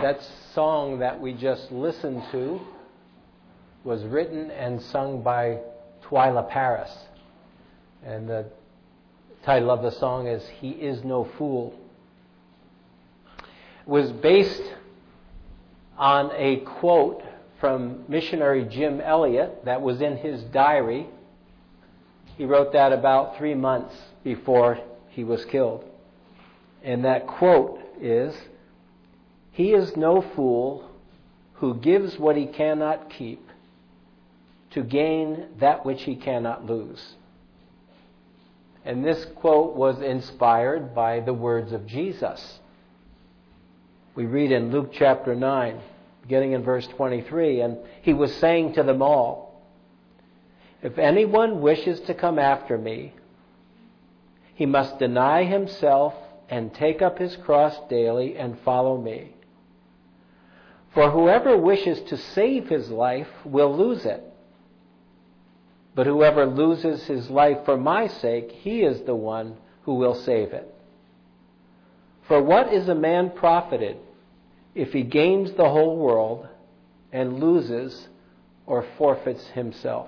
That song that we just listened to was written and sung by Twila Paris. And the title of the song is He Is No Fool. It was based on a quote from missionary Jim Elliot that was in his diary. He wrote that about 3 months before he was killed. And that quote is, "He is no fool who gives what he cannot keep to gain that which he cannot lose." And this quote was inspired by the words of Jesus. We read in Luke chapter 9, beginning in verse 23, and he was saying to them all, "If anyone wishes to come after me, he must deny himself and take up his cross daily and follow me. For whoever wishes to save his life will lose it. But whoever loses his life for my sake, he is the one who will save it. For what is a man profited if he gains the whole world and loses or forfeits himself?"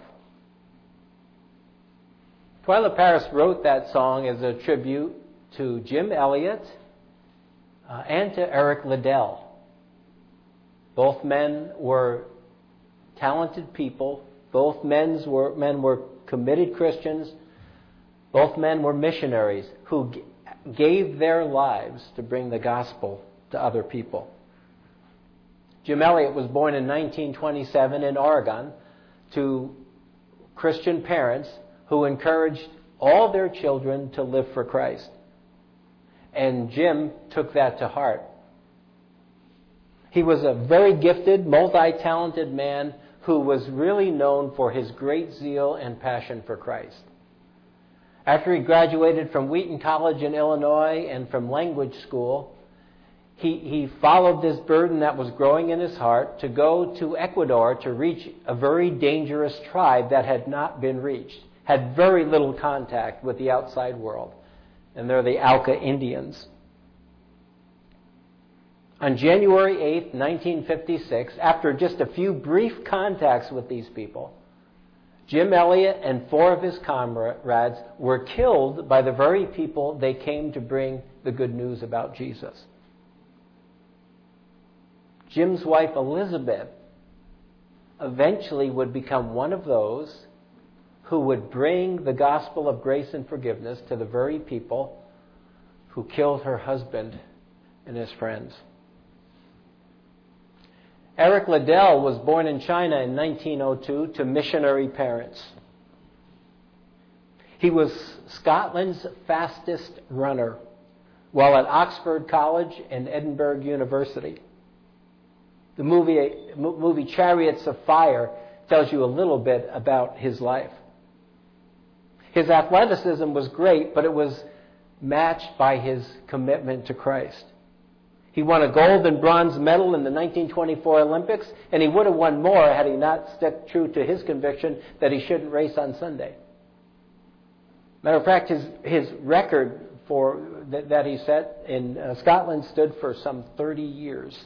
Twila Paris wrote that song as a tribute to Jim Elliot and to Eric Liddell. Both men were talented people. Both men were committed Christians. Both men were missionaries who gave their lives to bring the gospel to other people. Jim Elliot was born in 1927 in Oregon to Christian parents who encouraged all their children to live for Christ. And Jim took that to heart. He was a very gifted, multi-talented man who was really known for his great zeal and passion for Christ. After he graduated from Wheaton College in Illinois and from language school, he followed this burden that was growing in his heart to go to Ecuador to reach a very dangerous tribe that had not been reached, had very little contact with the outside world. And they're the Auca Indians. On January 8th, 1956, after just a few brief contacts with these people, Jim Elliot and 4 of his comrades were killed by the very people they came to bring the good news about Jesus. Jim's wife, Elizabeth, eventually would become one of those who would bring the gospel of grace and forgiveness to the very people who killed her husband and his friends. Eric Liddell was born in China in 1902 to missionary parents. He was Scotland's fastest runner while at Oxford College and Edinburgh University. The movie Chariots of Fire tells you a little bit about his life. His athleticism was great, but it was matched by his commitment to Christ. He won a gold and bronze medal in the 1924 Olympics, and he would have won more had he not stuck true to his conviction that he shouldn't race on Sunday. Matter of fact, his record that he set in Scotland stood for some 30 years.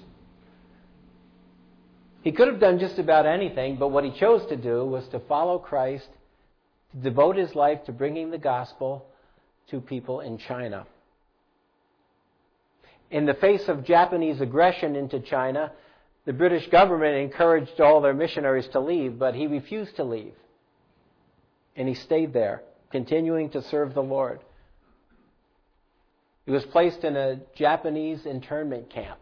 He could have done just about anything, but what he chose to do was to follow Christ, to devote his life to bringing the gospel to people in China. In the face of Japanese aggression into China, the British government encouraged all their missionaries to leave, but he refused to leave. And he stayed there, continuing to serve the Lord. He was placed in a Japanese internment camp.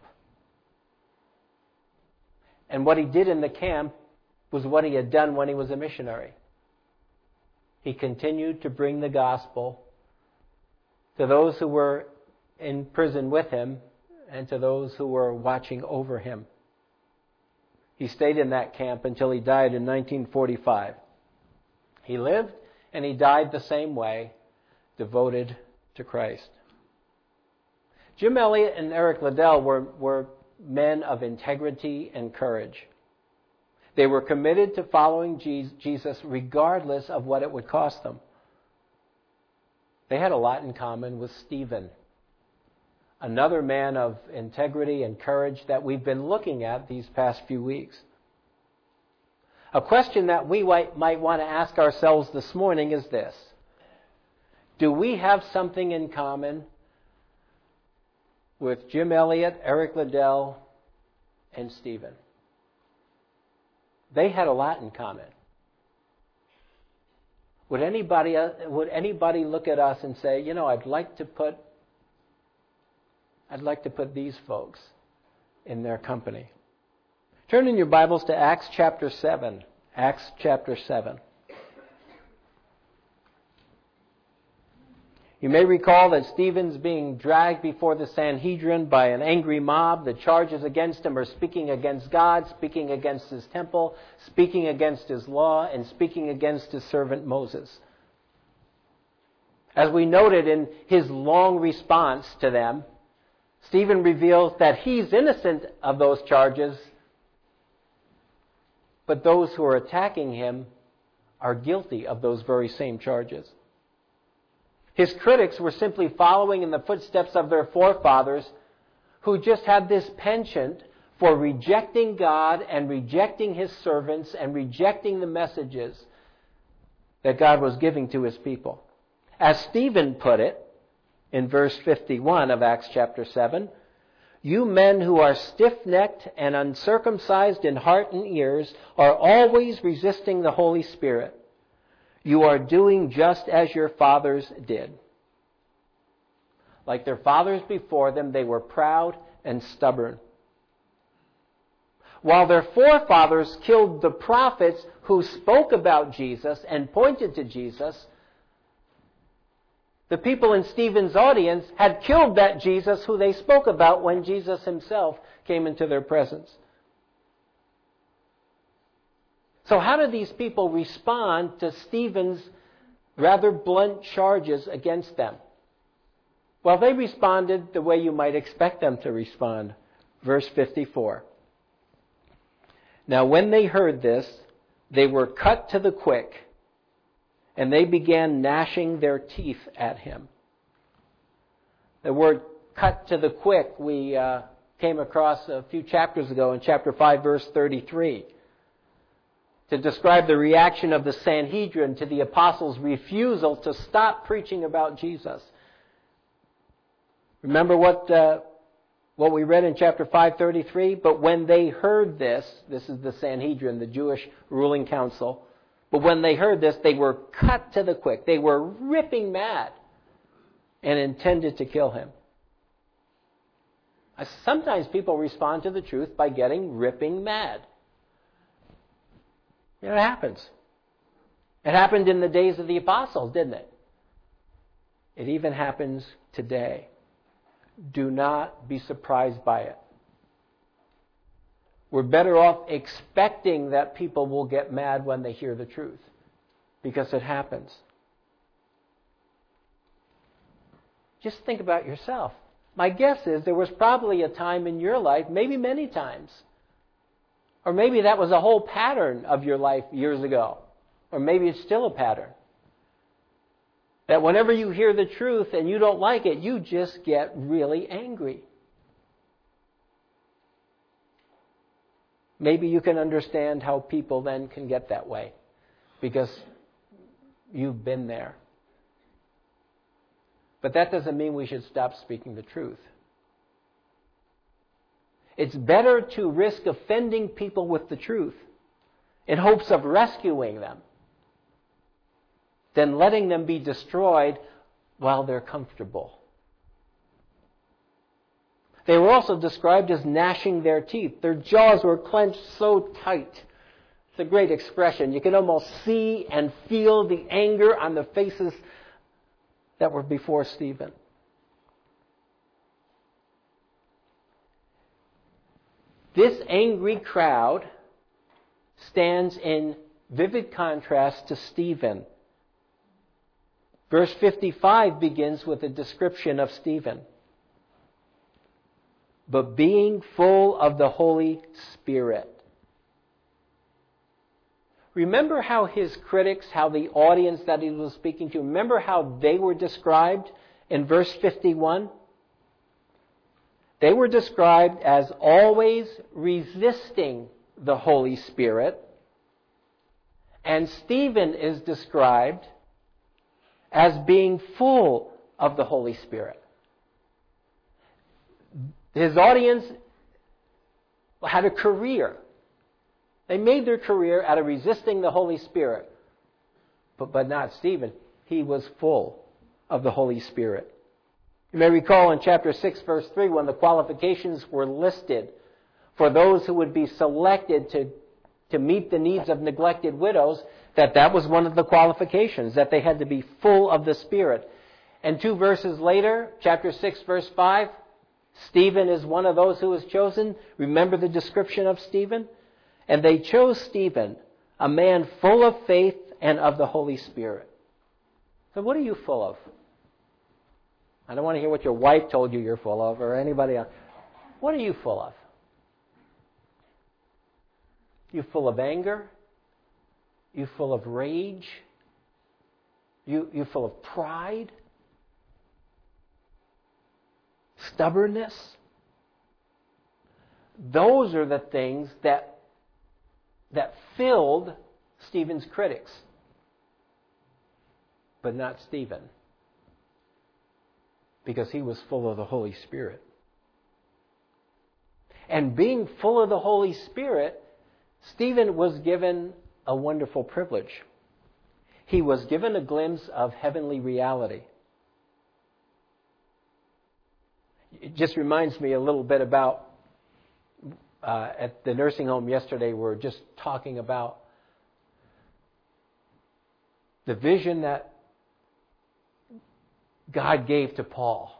And what he did in the camp was what he had done when he was a missionary. He continued to bring the gospel to those who were in prison with him and to those who were watching over him. He stayed in that camp until he died in 1945. He lived and he died the same way, devoted to Christ. Jim Elliot and Eric Liddell were men of integrity and courage. They were committed to following Jesus regardless of what it would cost them. They had a lot in common with Stephen, another man of integrity and courage that we've been looking at these past few weeks. A question that we might want to ask ourselves this morning is this: do we have something in common with Jim Elliot, Eric Liddell, and Stephen? They had a lot in common. Would anybody look at us and say, you know, I'd like to put these folks in their company? Turn in your Bibles to Acts chapter 7. Acts chapter 7. You may recall that Stephen's being dragged before the Sanhedrin by an angry mob. The charges against him are speaking against God, speaking against his temple, speaking against his law, and speaking against his servant Moses. As we noted in his long response to them, Stephen reveals that he's innocent of those charges, but those who are attacking him are guilty of those very same charges. His critics were simply following in the footsteps of their forefathers, who just had this penchant for rejecting God and rejecting his servants and rejecting the messages that God was giving to his people. As Stephen put it in verse 51 of Acts chapter 7, "You men who are stiff-necked and uncircumcised in heart and ears are always resisting the Holy Spirit. You are doing just as your fathers did." Like their fathers before them, they were proud and stubborn. While their forefathers killed the prophets who spoke about Jesus and pointed to Jesus, the people in Stephen's audience had killed that Jesus who they spoke about when Jesus himself came into their presence. So how did these people respond to Stephen's rather blunt charges against them? Well, they responded the way you might expect them to respond. Verse 54. "Now when they heard this, they were cut to the quick, and they began gnashing their teeth at him." The word "cut to the quick" we came across a few chapters ago in chapter 5, verse 33. To describe the reaction of the Sanhedrin to the apostles' refusal to stop preaching about Jesus. Remember what we read in chapter 5:33? "But when they heard this," this is the Sanhedrin, the Jewish ruling council, "but when they heard this, they were cut to the quick." They were ripping mad and intended to kill him. Sometimes people respond to the truth by getting ripping mad. It happens. It happened in the days of the apostles, didn't it? It even happens today. Do not be surprised by it. We're better off expecting that people will get mad when they hear the truth, because it happens. Just think about yourself. My guess is there was probably a time in your life, maybe many times, or maybe that was a whole pattern of your life years ago. Or maybe it's still a pattern. That whenever you hear the truth and you don't like it, you just get really angry. Maybe you can understand how people then can get that way, because you've been there. But that doesn't mean we should stop speaking the truth. It's better to risk offending people with the truth in hopes of rescuing them than letting them be destroyed while they're comfortable. They were also described as gnashing their teeth. Their jaws were clenched so tight. It's a great expression. You can almost see and feel the anger on the faces that were before Stephen. This angry crowd stands in vivid contrast to Stephen. Verse 55 begins with a description of Stephen. "But being full of the Holy Spirit." Remember how his critics, how the audience that he was speaking to, remember how they were described in verse 51? They were described as always resisting the Holy Spirit. And Stephen is described as being full of the Holy Spirit. His audience had a career. They made their career out of resisting the Holy Spirit. But not Stephen. He was full of the Holy Spirit. You may recall in chapter 6, verse 3, when the qualifications were listed for those who would be selected to meet the needs of neglected widows, that was one of the qualifications, that they had to be full of the Spirit. And 2 verses later, chapter 6, verse 5, Stephen is one of those who was chosen. Remember the description of Stephen? And they chose Stephen, a man full of faith and of the Holy Spirit. So what are you full of? I don't want to hear what your wife told you you're full of or anybody else. What are you full of? You full of anger? You full of rage? You full of pride? Stubbornness? Those are the things that filled Stephen's critics. But not Stephen. Because he was full of the Holy Spirit. And being full of the Holy Spirit, Stephen was given a wonderful privilege. He was given a glimpse of heavenly reality. It just reminds me a little bit about at the nursing home yesterday, we were just talking about the vision that God gave to Paul.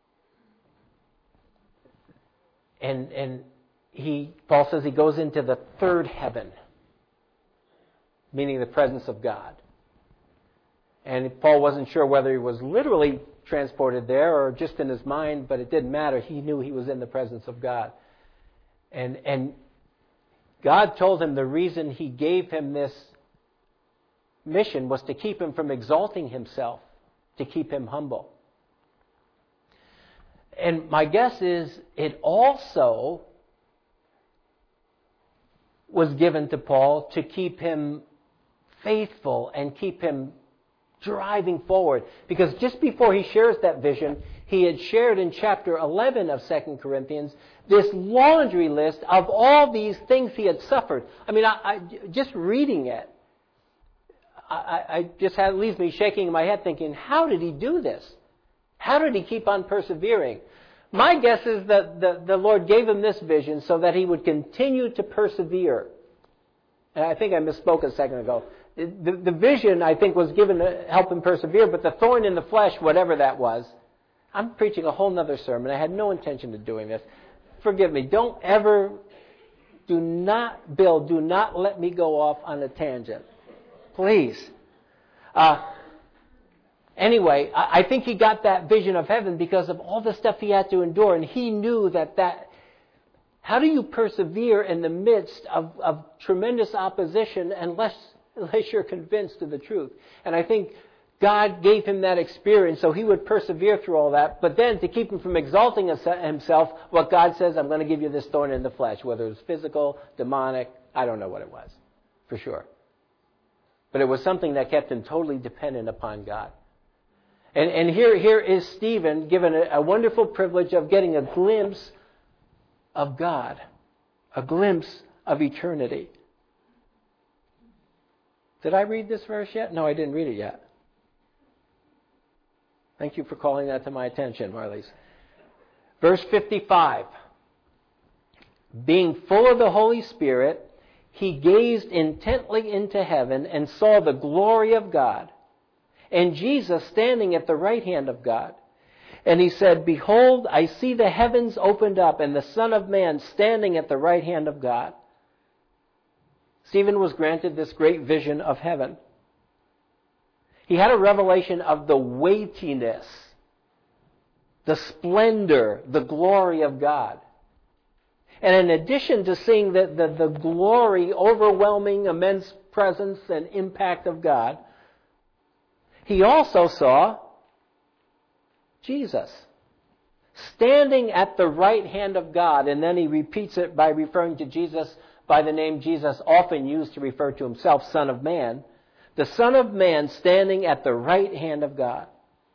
And Paul says he goes into the third heaven, meaning the presence of God. And Paul wasn't sure whether he was literally transported there or just in his mind, but it didn't matter. He knew he was in the presence of God. And God told him the reason he gave him this mission was to keep him from exalting himself, to keep him humble. And my guess is it also was given to Paul to keep him faithful and keep him driving forward. Because just before he shares that vision, he had shared in chapter 11 of 2 Corinthians this laundry list of all these things he had suffered. I mean, I just reading it, I just leaves me shaking my head thinking, how did he do this? How did he keep on persevering? My guess is that the Lord gave him this vision so that he would continue to persevere. And I think I misspoke a second ago. The vision, I think, was given to help him persevere, but the thorn in the flesh, whatever that was, I'm preaching a whole other sermon. I had no intention of doing this. Forgive me. Do not let me go off on a tangent. Please. Anyway, I think he got that vision of heaven because of all the stuff he had to endure, and he knew that how do you persevere in the midst of tremendous opposition unless you're convinced of the truth? And I think God gave him that experience so he would persevere through all that. But then to keep him from exalting himself, what God says, I'm going to give you this thorn in the flesh, whether it was physical, demonic, I don't know what it was, for sure. But it was something that kept him totally dependent upon God. And here is Stephen given a wonderful privilege of getting a glimpse of God, a glimpse of eternity. Did I read this verse yet? No, I didn't read it yet. Thank you for calling that to my attention, Marlies. Verse 55. Being full of the Holy Spirit, he gazed intently into heaven and saw the glory of God, and Jesus standing at the right hand of God. And he said, Behold, I see the heavens opened up, and the Son of Man standing at the right hand of God. Stephen was granted this great vision of heaven. He had a revelation of the weightiness, the splendor, the glory of God. And in addition to seeing the glory, overwhelming, immense presence and impact of God, he also saw Jesus. standing at the right hand of God. And then he repeats it by referring to Jesus by the name Jesus often used to refer to himself, Son of Man. The Son of Man standing at the right hand of God.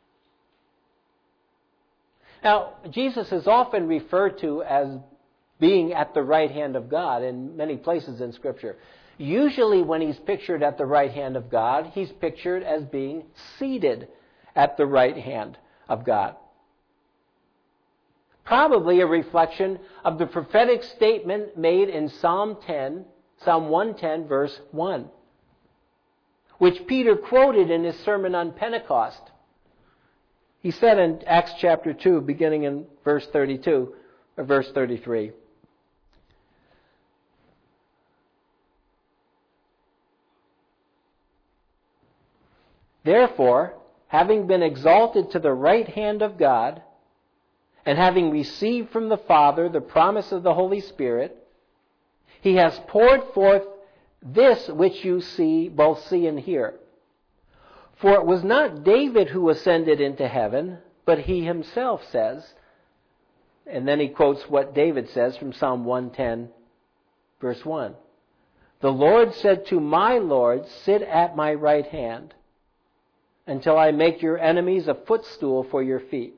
Now, Jesus is often referred to as being at the right hand of God in many places in Scripture. Usually when he's pictured at the right hand of God, he's pictured as being seated at the right hand of God. Probably a reflection of the prophetic statement made in Psalm 110, verse 1, which Peter quoted in his sermon on Pentecost. He said in Acts chapter 2, beginning in verse 32, or verse 33, "Therefore, having been exalted to the right hand of God, and having received from the Father the promise of the Holy Spirit, he has poured forth this which you both see and hear. For it was not David who ascended into heaven, but he himself says," and then he quotes what David says from Psalm 110, verse 1. "The Lord said to my Lord, sit at my right hand, until I make your enemies a footstool for your feet."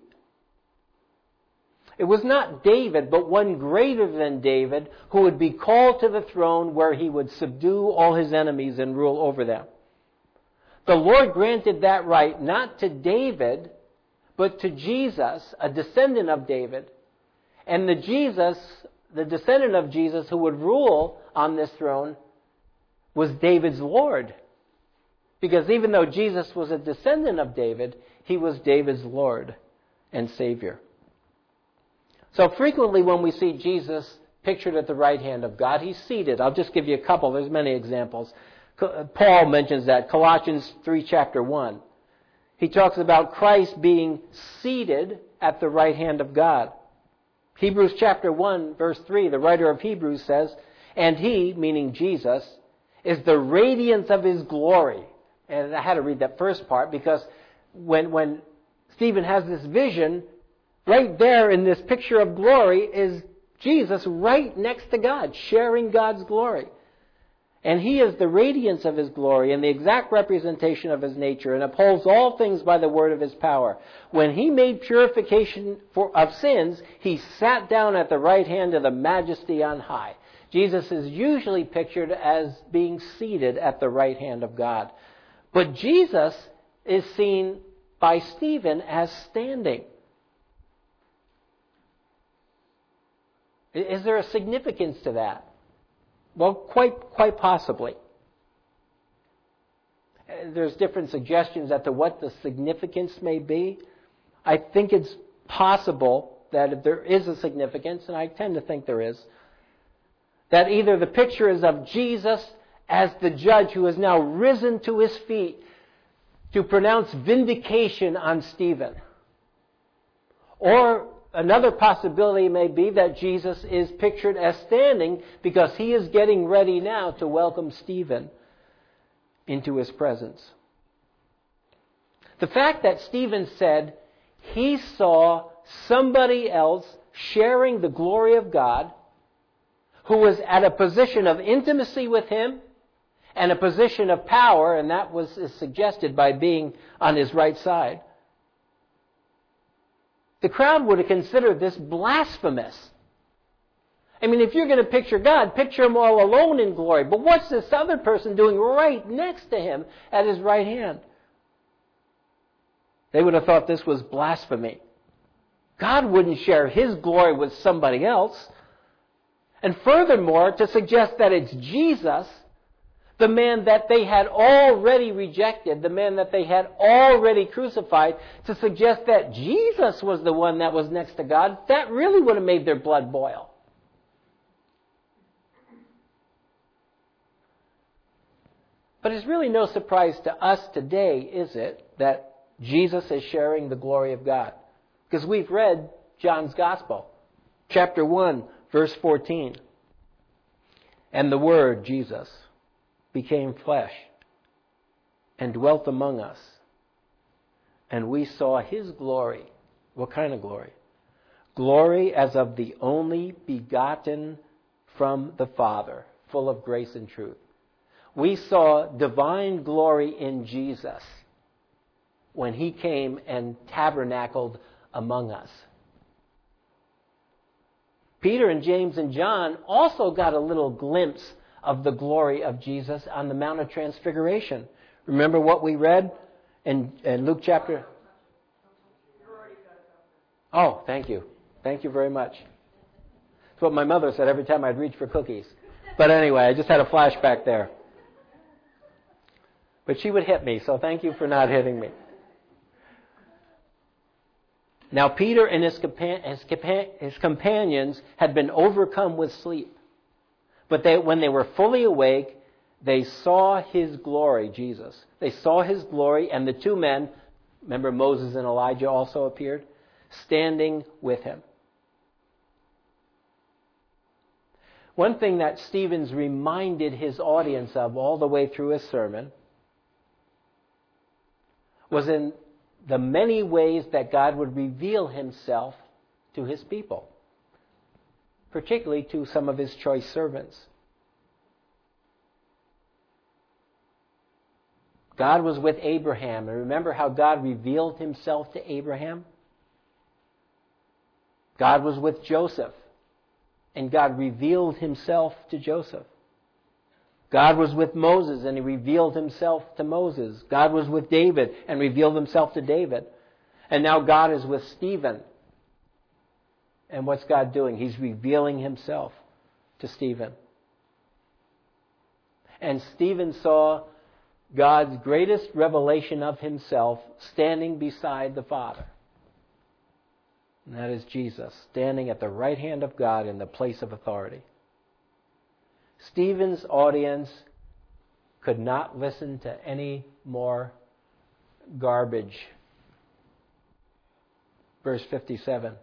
It was not David, but one greater than David, who would be called to the throne where he would subdue all his enemies and rule over them. The Lord granted that right not to David, but to Jesus, a descendant of David. And the descendant of Jesus who would rule on this throne was David's Lord. Because even though Jesus was a descendant of David, he was David's Lord and Savior. So frequently when we see Jesus pictured at the right hand of God, he's seated. I'll just give you a couple. There's many examples. Paul mentions that. Colossians 3, chapter 1. He talks about Christ being seated at the right hand of God. Hebrews chapter 1, verse 3, the writer of Hebrews says, "And he," meaning Jesus, "is the radiance of his glory." And I had to read that first part because when Stephen has this vision, right there in this picture of glory is Jesus right next to God, sharing God's glory. And he is the radiance of his glory and the exact representation of his nature, and upholds all things by the word of his power. When he made purification of sins, he sat down at the right hand of the Majesty on high. Jesus is usually pictured as being seated at the right hand of God. But Jesus is seen by Stephen as standing. Is there a significance to that? Well, quite possibly. There's different suggestions as to what the significance may be. I think it's possible that if there is a significance, and I tend to think there is, that either the picture is of Jesus as the judge who has now risen to his feet to pronounce vindication on Stephen, or another possibility may be that Jesus is pictured as standing because he is getting ready now to welcome Stephen into his presence. The fact that Stephen said he saw somebody else sharing the glory of God who was at a position of intimacy with him and a position of power, and that was suggested by being on his right side. The crowd would have considered this blasphemous. I mean, if you're going to picture God, picture him all alone in glory. But what's this other person doing right next to him at his right hand? They would have thought this was blasphemy. God wouldn't share his glory with somebody else. And furthermore, to suggest that it's Jesus, the man that they had already rejected, the man that they had already crucified, to suggest that Jesus was the one that was next to God, that really would have made their blood boil. But it's really no surprise to us today, is it, that Jesus is sharing the glory of God? Because we've read John's Gospel, chapter 1, verse 14. "And the Word, Jesus, became flesh and dwelt among us. And we saw his glory." What kind of glory? glory as of the only begotten from the Father, full of grace and truth. We saw divine glory in Jesus when he came and tabernacled among us. Peter and James and John also got a little glimpse of the glory of Jesus on the Mount of Transfiguration. Remember what we read in Luke chapter? Oh, thank you. Thank you very much. That's what my mother said every time I'd reach for cookies. But anyway, I just had a flashback there. But she would hit me, so thank you for not hitting me. Now Peter and his companions had been overcome with sleep. But when they were fully awake, they saw his glory, Jesus. They saw his glory, and the two men, remember Moses and Elijah also appeared, standing with him. One thing that Stephen reminded his audience of all the way through his sermon was in the many ways that God would reveal himself to his people, particularly to some of his choice servants. God was with Abraham, and remember how God revealed himself to Abraham? God was with Joseph, and God revealed himself to Joseph. God was with Moses, and he revealed himself to Moses. God was with David, and revealed himself to David. And now God is with Stephen. And what's God doing? He's revealing himself to Stephen. And Stephen saw God's greatest revelation of himself standing beside the Father. And that is Jesus, standing at the right hand of God in the place of authority. Stephen's audience could not listen to any more garbage. Verse 57.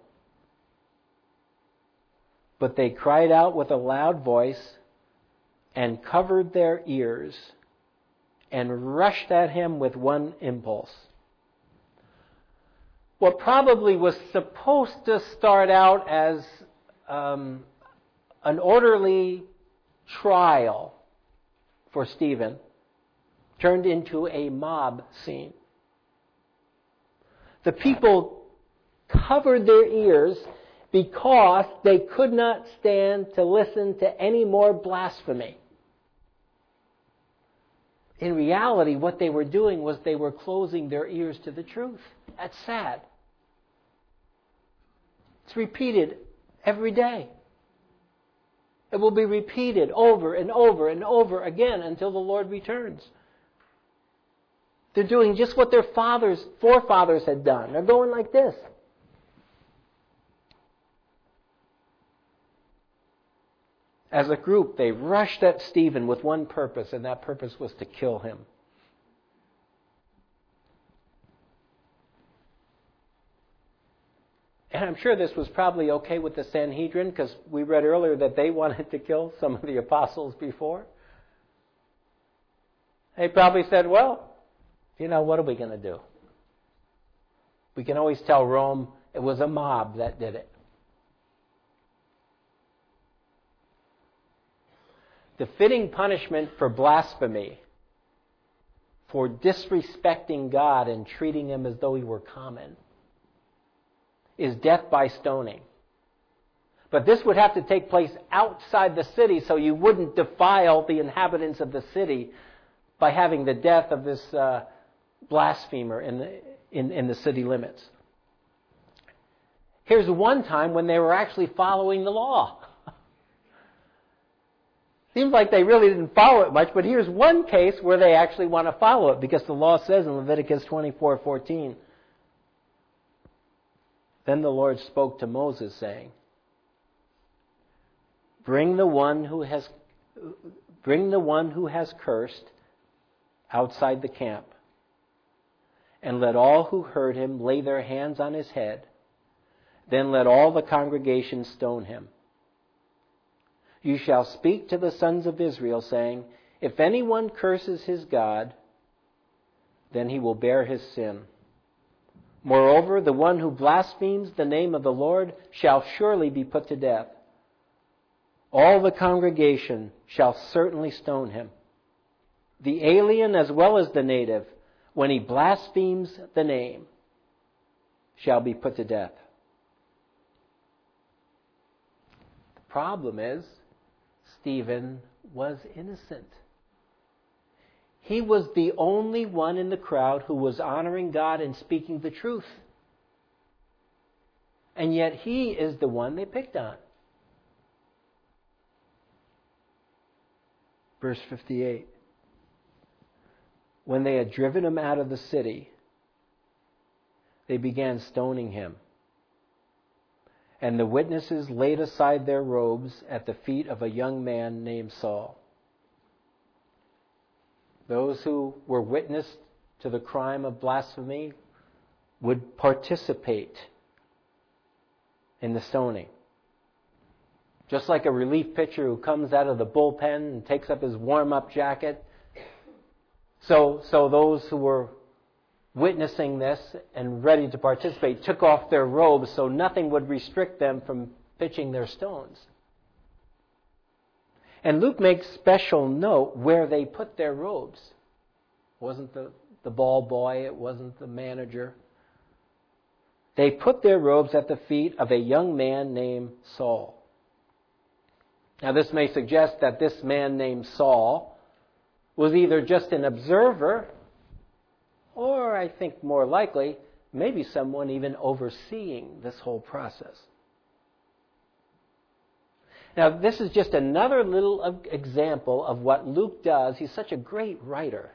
But they cried out with a loud voice and covered their ears and rushed at him with one impulse. What probably was supposed to start out as an orderly trial for Stephen turned into a mob scene. The people covered their ears because they could not stand to listen to any more blasphemy. In reality, what they were doing was they were closing their ears to the truth. That's sad. It's repeated every day. It will be repeated over and over and over again until the Lord returns. They're doing just what their forefathers had done. They're going like this. As a group, they rushed at Stephen with one purpose, and that purpose was to kill him. And I'm sure this was probably okay with the Sanhedrin, because we read earlier that they wanted to kill some of the apostles before. They probably said, well, what are we going to do? We can always tell Rome it was a mob that did it. The fitting punishment for blasphemy, for disrespecting God and treating him as though he were common, is death by stoning. But this would have to take place outside the city, so you wouldn't defile the inhabitants of the city by having the death of this blasphemer in the city limits. Here's one time when they were actually following the law. Seems like they really didn't follow it much, but here's one case where they actually want to follow it, because the law says in Leviticus 24:14, then the Lord spoke to Moses, saying, Bring the one who has cursed outside the camp, and let all who heard him lay their hands on his head. Then let all the congregation stone him. You shall speak to the sons of Israel, saying, If anyone curses his God, then he will bear his sin. Moreover, the one who blasphemes the name of the Lord shall surely be put to death. All the congregation shall certainly stone him. The alien as well as the native, when he blasphemes the name, shall be put to death. The problem is, Stephen was innocent. He was the only one in the crowd who was honoring God and speaking the truth. And yet he is the one they picked on. Verse 58. When they had driven him out of the city, they began stoning him. And the witnesses laid aside their robes at the feet of a young man named Saul. Those who were witness to the crime of blasphemy would participate in the stoning. Just like a relief pitcher who comes out of the bullpen and takes up his warm-up jacket. So those who were witnessing this and ready to participate took off their robes so nothing would restrict them from pitching their stones. And Luke makes special note where they put their robes. It wasn't the ball boy, it wasn't the manager. They put their robes at the feet of a young man named Saul. Now this may suggest that this man named Saul was either just an observer, or I think more likely, maybe someone even overseeing this whole process. Now, this is just another little example of what Luke does. He's such a great writer.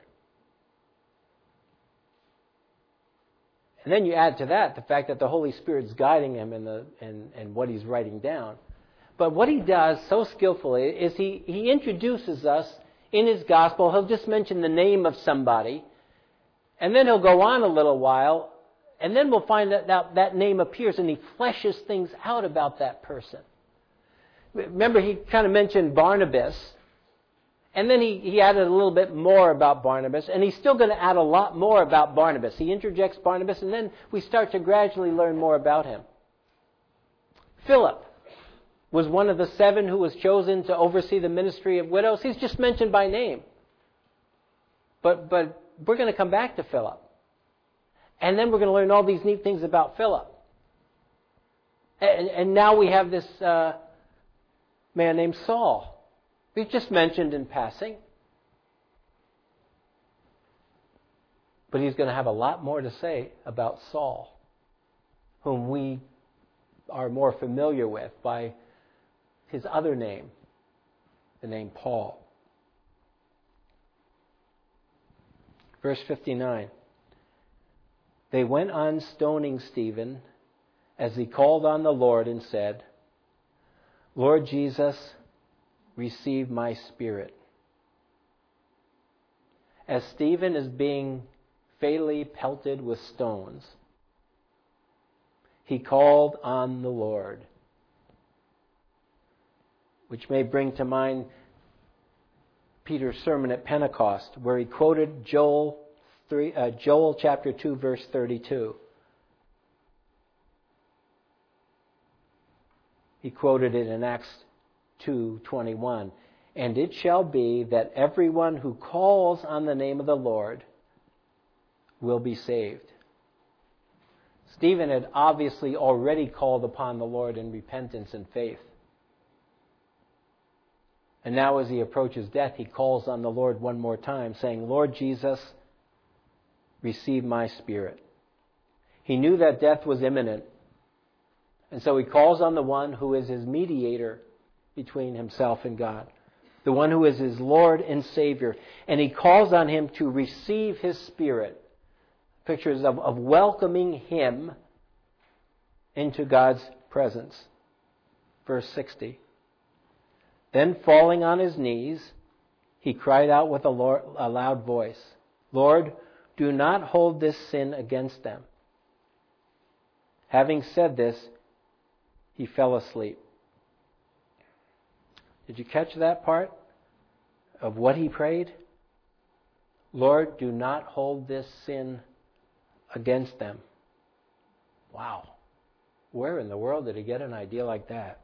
And then you add to that the fact that the Holy Spirit's guiding him in what he's writing down. But what he does so skillfully is he introduces us in his gospel. He'll just mention the name of somebody, and then he'll go on a little while, and then we'll find that name appears, and he fleshes things out about that person. Remember, he kind of mentioned Barnabas, and then he added a little bit more about Barnabas, and he's still going to add a lot more about Barnabas. He interjects Barnabas, and then we start to gradually learn more about him. Philip was one of the 7 who was chosen to oversee the ministry of widows. He's just mentioned by name. But we're going to come back to Philip. And then we're going to learn all these neat things about Philip. And now we have this man named Saul. We've just mentioned in passing. But he's going to have a lot more to say about Saul, whom we are more familiar with by his other name, the name Paul. Verse 59. They went on stoning Stephen as he called on the Lord and said, Lord Jesus, receive my spirit. As Stephen is being fatally pelted with stones, he called on the Lord, which may bring to mind Peter's sermon at Pentecost, where he quoted Joel chapter 2, verse 32. He quoted it in Acts 2:21. And it shall be that everyone who calls on the name of the Lord will be saved. Stephen had obviously already called upon the Lord in repentance and faith. And now as he approaches death, he calls on the Lord one more time, saying, Lord Jesus, receive my spirit. He knew that death was imminent. And so he calls on the one who is his mediator between himself and God, the one who is his Lord and Savior. And he calls on him to receive his spirit. Pictures of welcoming him into God's presence. Verse 60. Then falling on his knees, he cried out with a loud voice, Lord, do not hold this sin against them. Having said this, he fell asleep. Did you catch that part of what he prayed? Lord, do not hold this sin against them. Wow. Where in the world did he get an idea like that?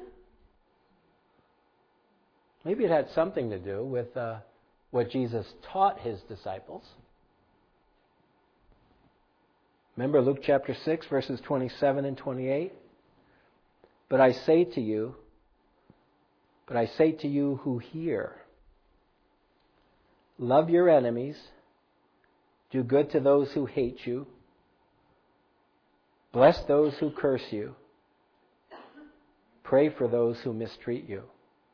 Maybe it had something to do with what Jesus taught his disciples. Remember Luke chapter 6, verses 27 and 28? But I say to you who hear, love your enemies, do good to those who hate you, bless those who curse you, pray for those who mistreat you.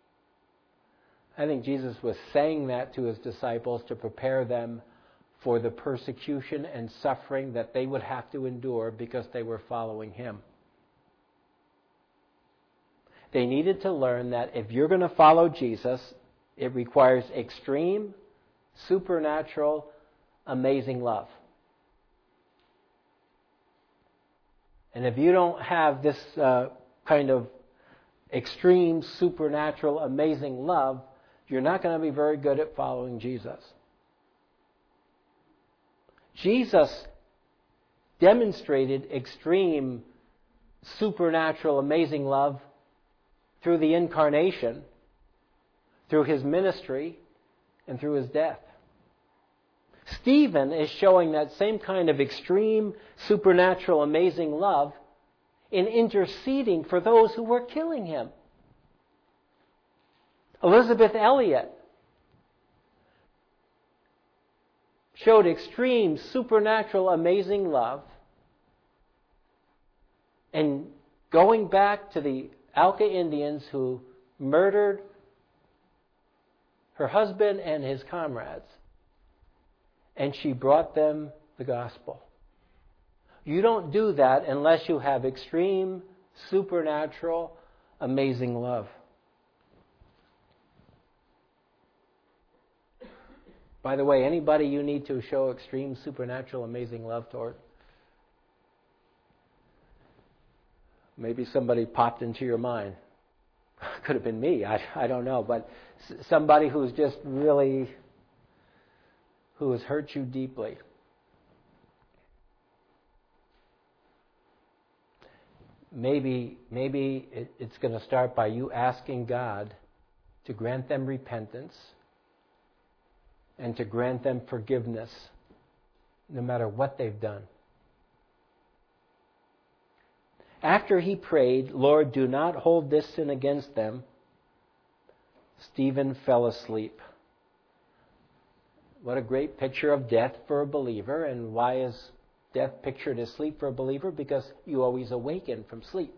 I think Jesus was saying that to his disciples to prepare them for the persecution and suffering that they would have to endure because they were following him. They needed to learn that if you're going to follow Jesus, it requires extreme, supernatural, amazing love. And if you don't have this kind of extreme, supernatural, amazing love, you're not going to be very good at following Jesus. Jesus demonstrated extreme, supernatural, amazing love through the incarnation, through his ministry, and through his death. Stephen is showing that same kind of extreme, supernatural, amazing love in interceding for those who were killing him. Elisabeth Elliot showed extreme, supernatural, amazing love, and going back to the Auca Indians who murdered her husband and his comrades, and she brought them the gospel. You don't do that unless you have extreme, supernatural, amazing love. By the way, anybody you need to show extreme, supernatural, amazing love toward? Maybe somebody popped into your mind. Could have been me, I don't know. But somebody who's just really, who has hurt you deeply. Maybe it's going to start by you asking God to grant them repentance and to grant them forgiveness no matter what they've done. After he prayed, Lord, do not hold this sin against them, Stephen fell asleep. What a great picture of death for a believer. And why is death pictured as sleep for a believer? Because you always awaken from sleep.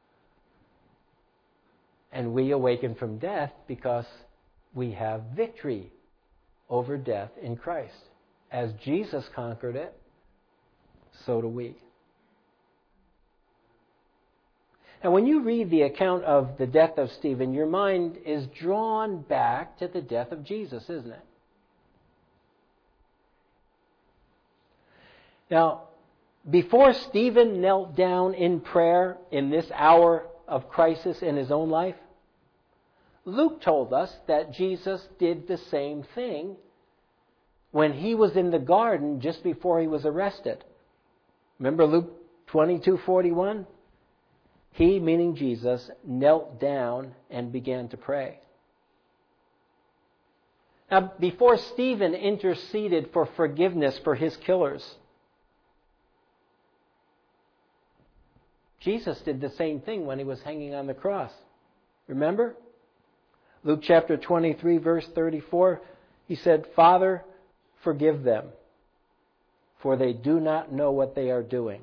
And we awaken from death because we have victory over death in Christ. As Jesus conquered it, so do we. And when you read the account of the death of Stephen, your mind is drawn back to the death of Jesus, isn't it? Now, before Stephen knelt down in prayer in this hour of crisis in his own life, Luke told us that Jesus did the same thing when he was in the garden just before he was arrested. Remember Luke 22:41? He, meaning Jesus, knelt down and began to pray. Now, before Stephen interceded for forgiveness for his killers, Jesus did the same thing when he was hanging on the cross. Remember? Luke chapter 23, verse 34, he said, Father, forgive them, for they do not know what they are doing.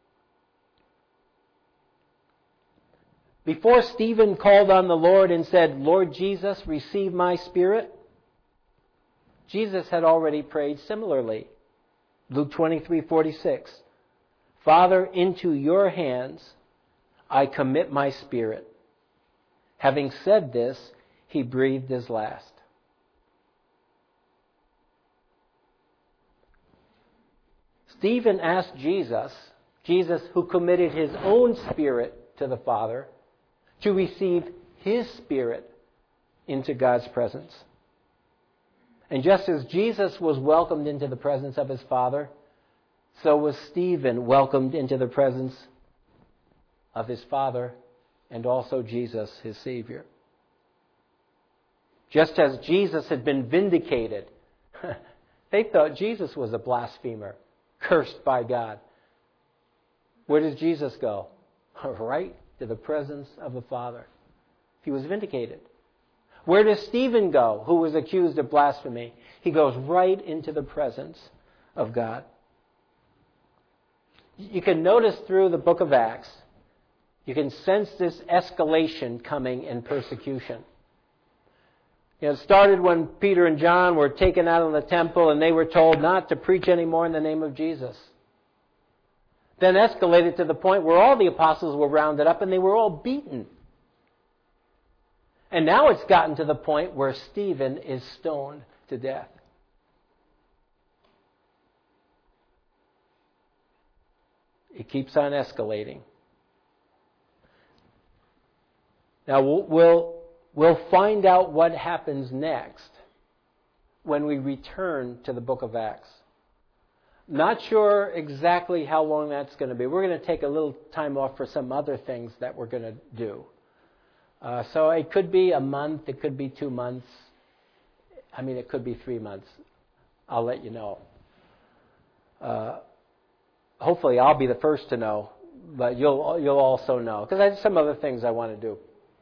Before Stephen called on the Lord and said, Lord Jesus, receive my spirit, Jesus had already prayed similarly. Luke 23:46, Father, into your hands I commit my spirit. Having said this, he breathed his last. Stephen asked Jesus who committed his own spirit to the Father, to receive his spirit into God's presence. And just as Jesus was welcomed into the presence of his Father, so was Stephen welcomed into the presence of his Father and also Jesus, his Savior. Just as Jesus had been vindicated, they thought Jesus was a blasphemer, cursed by God. Where does Jesus go? Right to the presence of the Father. He was vindicated. Where does Stephen go, who was accused of blasphemy? He goes right into the presence of God. You can notice through the book of Acts, you can sense this escalation coming in persecution. It started when Peter and John were taken out of the temple and they were told not to preach anymore in the name of Jesus. Then escalated to the point where all the apostles were rounded up and they were all beaten. And now it's gotten to the point where Stephen is stoned to death. It keeps on escalating. Now we'll find out what happens next when we return to the book of Acts. Not sure exactly how long that's going to be. We're going to take a little time off for some other things that we're going to do. So it could be a month, it could be 2 months. It could be 3 months. I'll let you know. Hopefully I'll be the first to know, but you'll also know. Because I have some other things I want to do.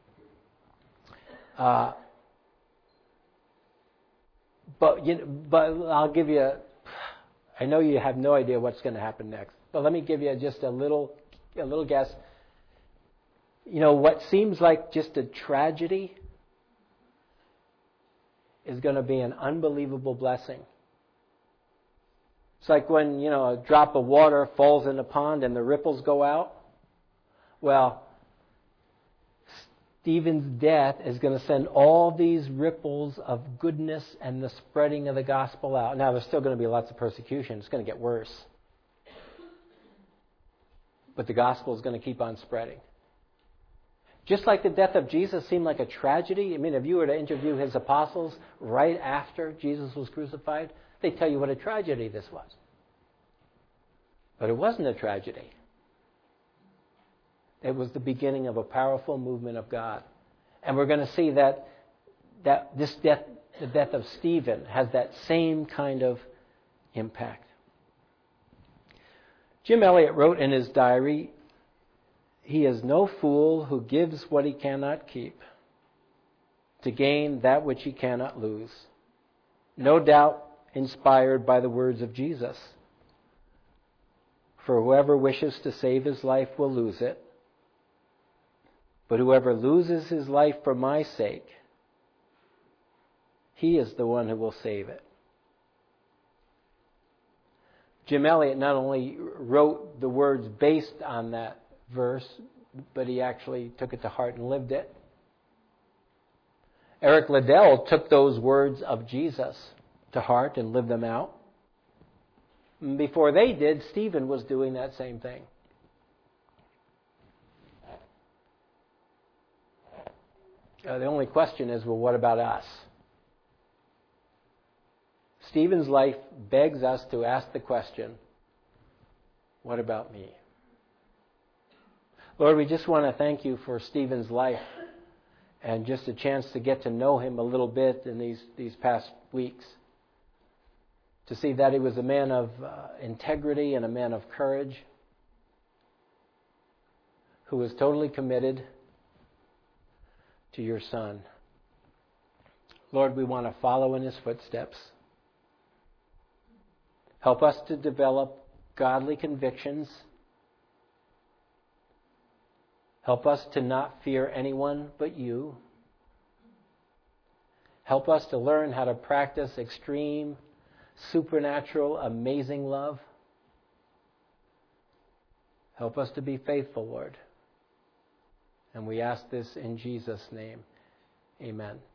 But I'll give you, I know you have no idea what's going to happen next, but let me give you just a little guess. What seems like just a tragedy is going to be an unbelievable blessing. It's like when, a drop of water falls in a pond and the ripples go out. Well, Stephen's death is going to send all these ripples of goodness and the spreading of the gospel out. Now, there's still going to be lots of persecution. It's going to get worse. But the gospel is going to keep on spreading. Just like the death of Jesus seemed like a tragedy. If you were to interview his apostles right after Jesus was crucified, they'd tell you what a tragedy this was. But it wasn't a tragedy. It was the beginning of a powerful movement of God. And we're going to see that this death, the death of Stephen, has that same kind of impact. Jim Elliot wrote in his diary, "He is no fool who gives what he cannot keep to gain that which he cannot lose." No doubt inspired by the words of Jesus. "For whoever wishes to save his life will lose it. But whoever loses his life for my sake, he is the one who will save it." Jim Elliot not only wrote the words based on that verse, but he actually took it to heart and lived it. Eric Liddell took those words of Jesus to heart and lived them out. Before they did, Stephen was doing that same thing. The only question is, well, what about us? Stephen's life begs us to ask the question, what about me? Lord, we just want to thank you for Stephen's life and just a chance to get to know him a little bit in these past weeks. To see that he was a man of integrity and a man of courage who was totally committed to your Son. Lord, we want to follow in his footsteps. Help us to develop godly convictions. Help us to not fear anyone but you. Help us to learn how to practice extreme, supernatural, amazing love. Help us to be faithful, Lord. And we ask this in Jesus' name. Amen.